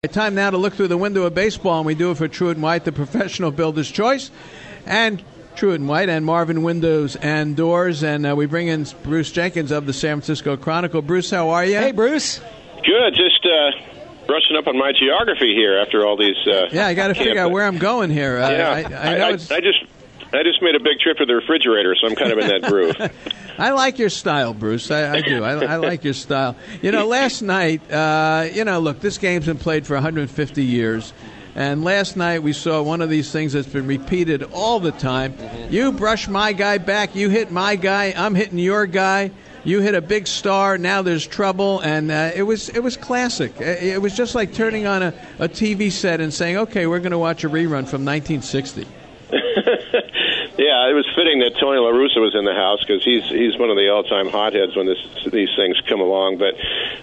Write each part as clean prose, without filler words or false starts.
Time now to look through the window of baseball, and we do it for Truett & White, the professional builder's choice, and Truett & White and Marvin Windows and Doors, and we bring in Bruce Jenkins of the San Francisco Chronicle. Bruce, how are you? Hey, Bruce. Good. Just brushing up on my geography here after all these. Yeah, I got to figure out where I'm going here. I just made a big trip to the refrigerator, so I'm kind of in that groove. I like your style, Bruce. I do. I like your style. Last night, look, this game's been played for 150 years. And last night we saw one of these things that's been repeated all the time. You brush my guy back. You hit my guy. I'm hitting your guy. You hit a big star. Now there's trouble. And it was classic. It was just like turning on a TV set and saying, okay, we're going to watch a rerun from 1960. Yeah, it was fitting that Tony La Russa was in the house because he's one of the all-time hotheads when these things come along. But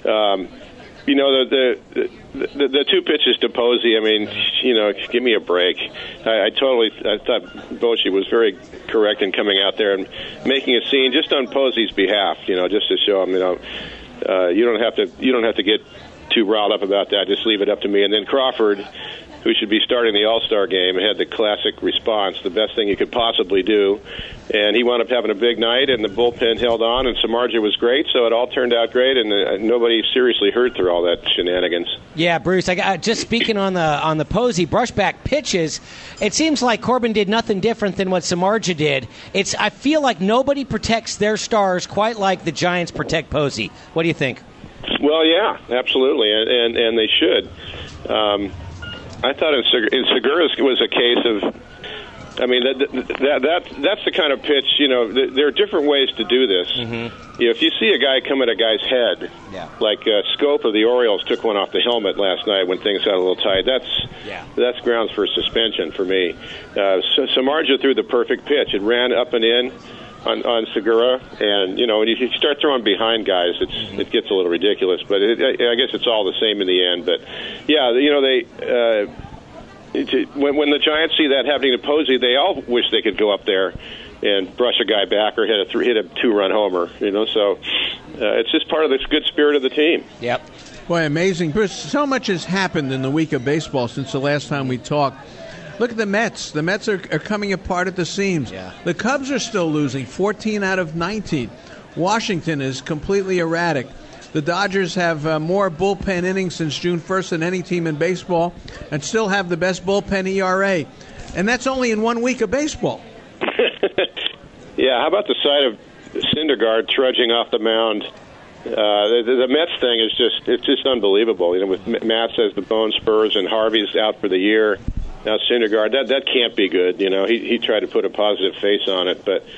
the two pitches to Posey, I mean, give me a break. I thought Bochy was very correct in coming out there and making a scene just on Posey's behalf. Just to show him, you don't have to get too riled up about that. Just leave it up to me. And then Crawford, who should be starting the All-Star game, had the classic response, the best thing you could possibly do. And he wound up having a big night, and the bullpen held on, and Samardzija was great, so it all turned out great, and nobody seriously hurt through all that shenanigans. Yeah, Bruce, just speaking on the Posey brushback pitches, it seems like Corbin did nothing different than what Samardzija did. I feel like nobody protects their stars quite like the Giants protect Posey. What do you think? Well, yeah, absolutely, and they should. I thought in Segura's was a case of, I mean, that's the kind of pitch, there are different ways to do this. Mm-hmm. If you see a guy come at a guy's head, like Scope of the Orioles took one off the helmet last night when things got a little tight, that's grounds for suspension for me. So Samardzija threw the perfect pitch. It ran up and in on Segura, and when you start throwing behind guys, it gets a little ridiculous. But I guess it's all the same in the end. But yeah, when the Giants see that happening to Posey, they all wish they could go up there and brush a guy back or hit a two-run homer. So it's just part of this good spirit of the team. Yep. Boy, amazing, Bruce. So much has happened in the week of baseball since the last time we talked. Look at the Mets. The Mets are coming apart at the seams. Yeah. The Cubs are still losing, 14 out of 19. Washington is completely erratic. The Dodgers have more bullpen innings since June 1st than any team in baseball and still have the best bullpen ERA. And that's only in 1 week of baseball. Yeah, how about the sight of Syndergaard trudging off the mound? The Mets thing is just unbelievable. With Matt says the bone spurs and Harvey's out for the year. Now Syndergaard, that can't be good. He tried to put a positive face on it, but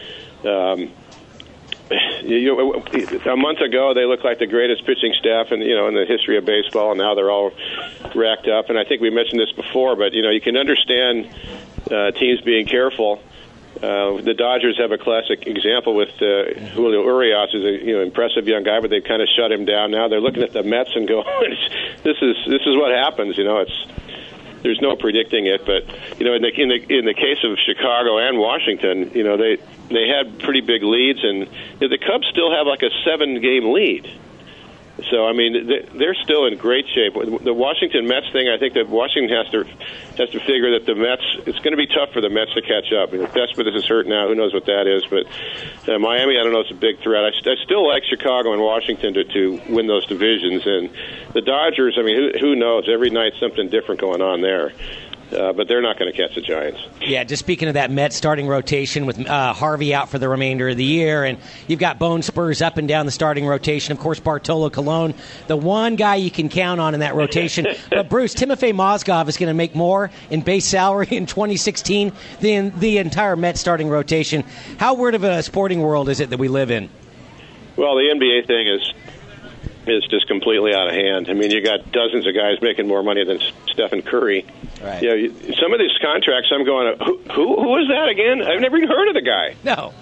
a month ago they looked like the greatest pitching staff in the history of baseball, and now they're all racked up. And I think we mentioned this before, but you can understand teams being careful. The Dodgers have a classic example with Julio Urias, is an impressive young guy, but they've kind of shut him down. Now they're looking at the Mets and going, "This is what happens." There's no predicting it, but in the case of Chicago and Washington, they had pretty big leads, and the Cubs still have like a 7-game lead. So I mean, they're still in great shape. The Washington Mets thing, I think that Washington has to figure that the Mets. It's going to be tough for the Mets to catch up. Cespedes is hurt now. Who knows what that is? But Miami, I don't know. It's a big threat. I still like Chicago and Washington to win those divisions. And the Dodgers. I mean, who knows? Every night something different going on there. But they're not going to catch the Giants. Yeah, just speaking of that Mets starting rotation with Harvey out for the remainder of the year, and you've got bone spurs up and down the starting rotation. Of course, Bartolo Colon, the one guy you can count on in that rotation. But, Bruce, Timofey Mozgov is going to make more in base salary in 2016 than the entire Mets starting rotation. How weird of a sporting world is it that we live in? Well, the NBA thing is just completely out of hand. I mean, you got dozens of guys making more money than Stephen Curry. Right. Some of these contracts, I'm going, who is that again? I've never even heard of the guy. No.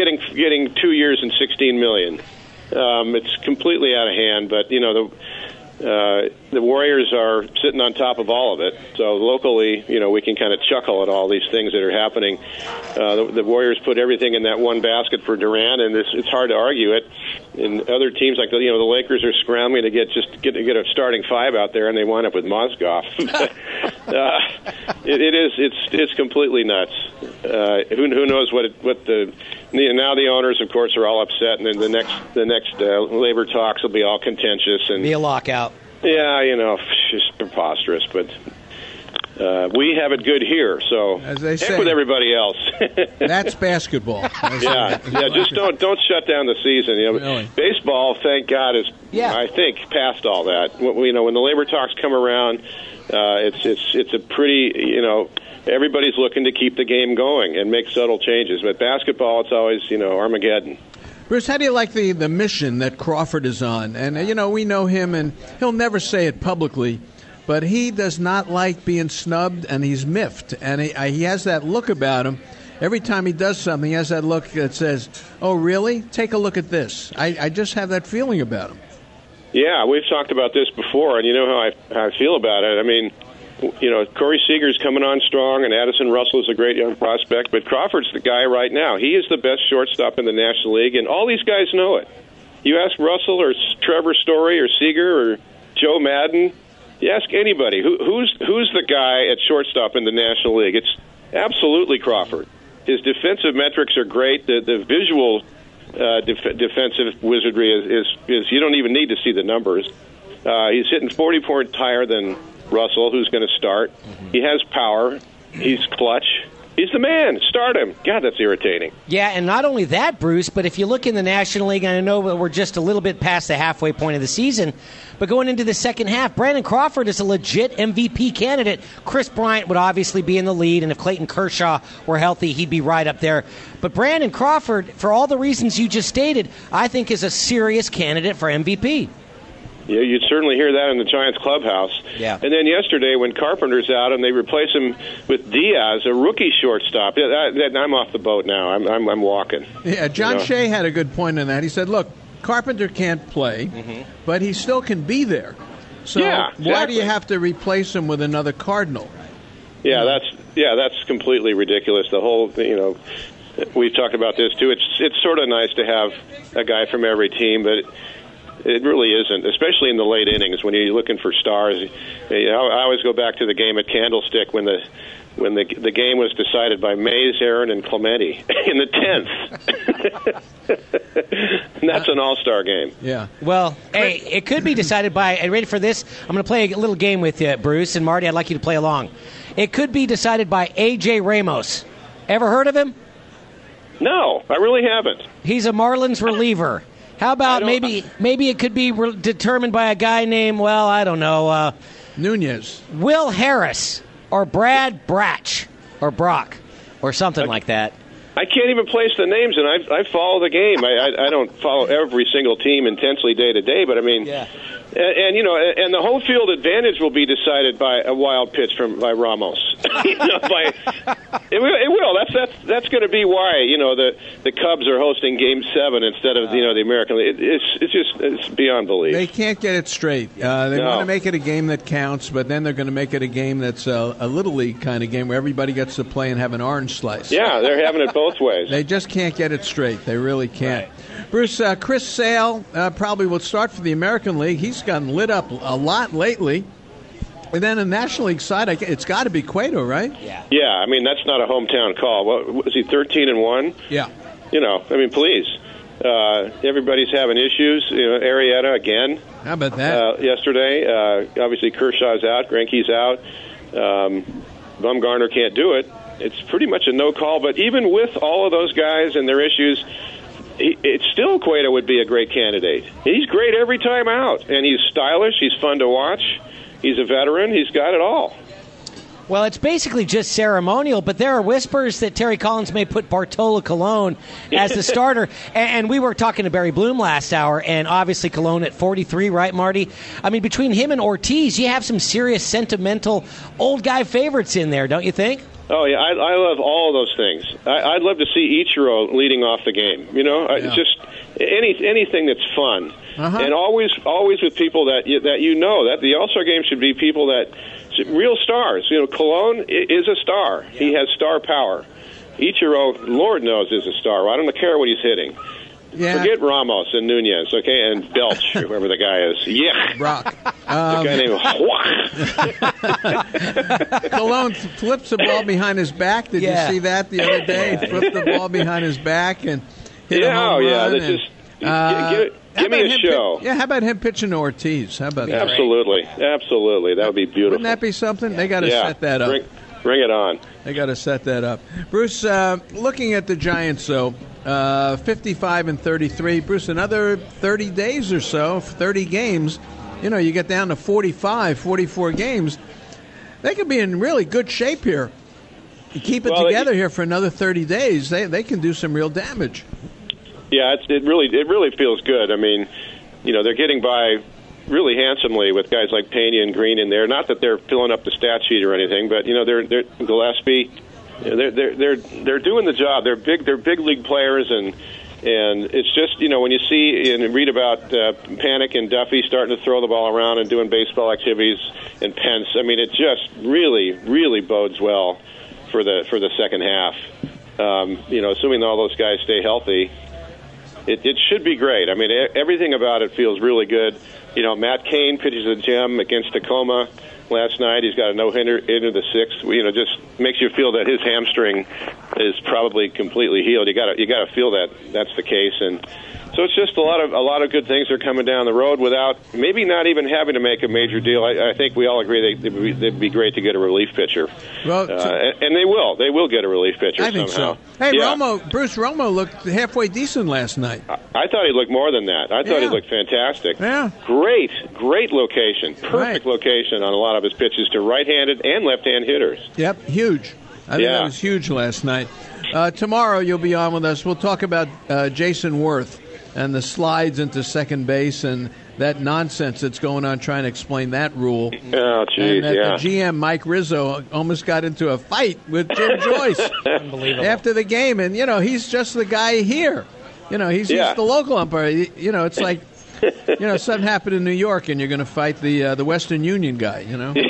Getting 2 years and $16 million. It's completely out of hand. But The Warriors are sitting on top of all of it. So locally, we can kind of chuckle at all these things that are happening. The Warriors put everything in that one basket for Durant, and it's hard to argue it. And other teams like the Lakers are scrambling to get a starting five out there, and they wind up with Mozgov. It's completely nuts. Who knows what the now the owners, of course, are all upset, and then the next labor talks will be all contentious and be a lockout. Yeah, it's just preposterous, but we have it good here. So as they heck say, with everybody else. That's basketball. Just don't shut down the season. Really? Baseball, thank God, is I think past all that. When the labor talks come around, it's a pretty everybody's looking to keep the game going and make subtle changes. But basketball, it's always Armageddon. Bruce, how do you like the mission that Crawford is on? And, we know him, and he'll never say it publicly, but he does not like being snubbed, and he's miffed. And he has that look about him. Every time he does something, he has that look that says, oh, really? Take a look at this. I just have that feeling about him. Yeah, we've talked about this before, and you know how I feel about it. I mean, Corey Seager's coming on strong, and Addison Russell is a great young prospect, but Crawford's the guy right now. He is the best shortstop in the National League, and all these guys know it. You ask Russell or Trevor Story or Seager or Joe Madden, you ask anybody, who's the guy at shortstop in the National League? It's absolutely Crawford. His defensive metrics are great. The visual defensive wizardry is you don't even need to see the numbers. He's hitting 40 points higher than Russell, who's going to start. Mm-hmm. He has power. He's clutch. He's the man. Start him. God, that's irritating. Yeah, and not only that, Bruce, but if you look in the National League, and I know we're just a little bit past the halfway point of the season, but going into the second half, Brandon Crawford is a legit MVP candidate. Chris Bryant would obviously be in the lead, and if Clayton Kershaw were healthy, he'd be right up there. But Brandon Crawford, for all the reasons you just stated, I think is a serious candidate for MVP. Yeah, you'd certainly hear that in the Giants clubhouse. Yeah. And then yesterday when Carpenter's out and they replace him with Diaz, a rookie shortstop, I'm off the boat now. I'm walking. Yeah, John Shea had a good point in that. He said, look, Carpenter can't play, but he still can be there. So why do you have to replace him with another Cardinal? Yeah, that's completely ridiculous. The whole, we've talked about this too. It's sort of nice to have a guy from every team, but it really isn't, especially in the late innings when you're looking for stars. I always go back to the game at Candlestick when the game was decided by Mays, Aaron, and Clemente in the 10th. And that's an all-star game. Yeah. Well, hey, it could be decided by, and ready for this? I'm going to play a little game with you, Bruce, and Marty, I'd like you to play along. It could be decided by A.J. Ramos. Ever heard of him? No, I really haven't. He's a Marlins reliever. How about maybe it could be determined by a guy named, I don't know. Nunez. Will Harris or Brad Brach or Brock or something like that. I can't even place the names, and I follow the game. I don't follow every single team intensely day to day, but I mean, and the home field advantage will be decided by a wild pitch by Ramos. It will. That's going to be why the Cubs are hosting Game 7 instead of the American League. It's beyond belief. They can't get it straight. They want to make it a game that counts, but then they're going to make it a game that's a little league kind of game where everybody gets to play and have an orange slice. Yeah, they're having it both ways. They just can't get it straight. They really can't. Right. Bruce, Chris Sale probably will start for the American League. He's gotten lit up a lot lately. And then the National League side, it's got to be Cueto, right? Yeah. I mean, that's not a hometown call. What was he, 13-1? Yeah. Please. Everybody's having issues. Arrieta again. How about that? Yesterday, obviously Kershaw's out, Greinke's out. Bumgarner can't do it. It's pretty much a no call. But even with all of those guys and their issues, it's still Cueto would be a great candidate. He's great every time out, and he's stylish. He's fun to watch. He's a veteran. He's got it all. Well, it's basically just ceremonial, but there are whispers that Terry Collins may put Bartolo Colon as the starter. And we were talking to Barry Bloom last hour, and obviously Colon at 43, right, Marty? I mean, between him and Ortiz, you have some serious sentimental old guy favorites in there, don't you think? Oh, yeah, I love all of those things. I'd love to see Ichiro leading off the game. Just anything that's fun. and always with people that you know. That the All-Star game should be people that real stars. You know, Colon is a star. Yeah. He has star power. Ichiro, Lord knows, is a star. I don't care what he's hitting. Yeah. Forget Ramos and Nunez, okay, and Belch, whoever the guy is. Yeah. Brock. The guy named Colon flips the ball behind his back. Did you see that the other day? He flipped the ball behind his back and hit a home run. This is... Give me a show. How about him pitching to Ortiz? How about that? Absolutely. That would be beautiful. Wouldn't that be something? They got to set that up. Bring it on. They got to set that up. Bruce, looking at the Giants, though, 55-33. Bruce, another 30 days or so, 30 games. You know, you get down to 44 games. They could be in really good shape here. You keep it together here for another 30 days. They can do some real damage. Yeah, it really feels good. I mean, you know, they're getting by really handsomely with guys like Pena and Green in there. Not that they're filling up the stat sheet or anything, but you know, they're Gillespie. They're doing the job. They're big league players, and it's just, you know, when you see and read about Panic and Duffy starting to throw the ball around and doing baseball activities, and Pence. I mean, it just really bodes well for the second half. You know, assuming all those guys stay healthy. It should be great. I mean, everything about it feels really good. You know, Matt Cain pitches a gem against Tacoma last night. He's got a no-hitter into the sixth. You know, just makes you feel that his hamstring is probably completely healed. You got to feel that that's the case, and so it's just a lot of good things are coming down the road without maybe not even having to make a major deal. I think we all agree they'd be great to get a relief pitcher. Well, and they will get a relief pitcher I think somehow. So. Hey, yeah. Bruce Romo looked halfway decent last night. I thought he looked more than that. I thought he looked fantastic. Yeah. Great location. Perfect location on a lot of his pitches to right-handed and left-hand hitters. Yep, huge. I think that was huge last night. Tomorrow you'll be on with us. We'll talk about Jason Worth and the slides into second base and that nonsense that's going on trying to explain that rule. Oh, geez, and the GM, Mike Rizzo, almost got into a fight with Jim Joyce after the game. And, you know, he's just the guy here. You know, he's just the local umpire. You know, it's like, you know, something happened in New York and you're going to fight the Western Union guy, you know.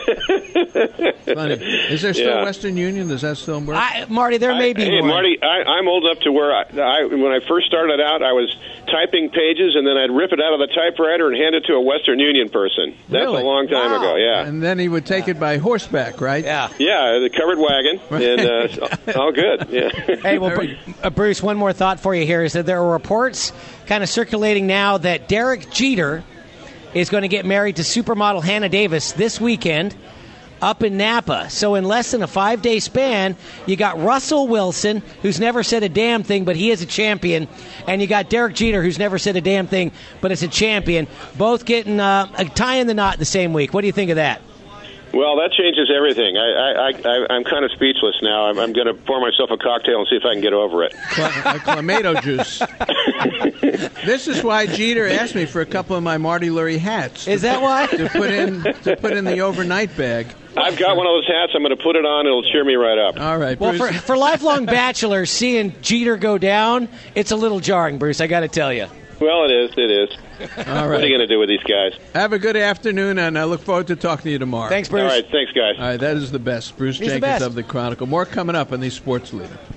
Funny. Is there still Western Union? Does that still work? Marty, there may be one. Marty, I'm old enough to where when I first started out, I was typing pages, and then I'd rip it out of the typewriter and hand it to a Western Union person. That's a long time ago, yeah. And then he would take it by horseback, right? Yeah. Yeah, the covered wagon, and all good, yeah. Hey, well, Bruce, one more thought for you here is that there are reports kind of circulating now that Derek Jeter is going to get married to supermodel Hannah Davis this weekend up in Napa. So in less than a 5-day span, you got Russell Wilson, who's never said a damn thing, but he is a champion, and you got Derek Jeter, who's never said a damn thing, but is a champion, both getting a tie in the knot the same week. What do you think of that? Well, that changes everything. I'm kind of speechless now. I'm going to pour myself a cocktail and see if I can get over it. Clamato juice. This is why Jeter asked me for a couple of my Marty Lurie hats. Is that why? To put in the overnight bag. I've got one of those hats. I'm going to put it on. It'll cheer me right up. All right, Bruce. Well, for lifelong bachelors, seeing Jeter go down, it's a little jarring, Bruce, I got to tell you. Well, it is. All right. What are you going to do with these guys? Have a good afternoon, and I look forward to talking to you tomorrow. Thanks, Bruce. All right, thanks, guys. All right, that is the best. Bruce Jenkins of the Chronicle. More coming up on the Sports Leader.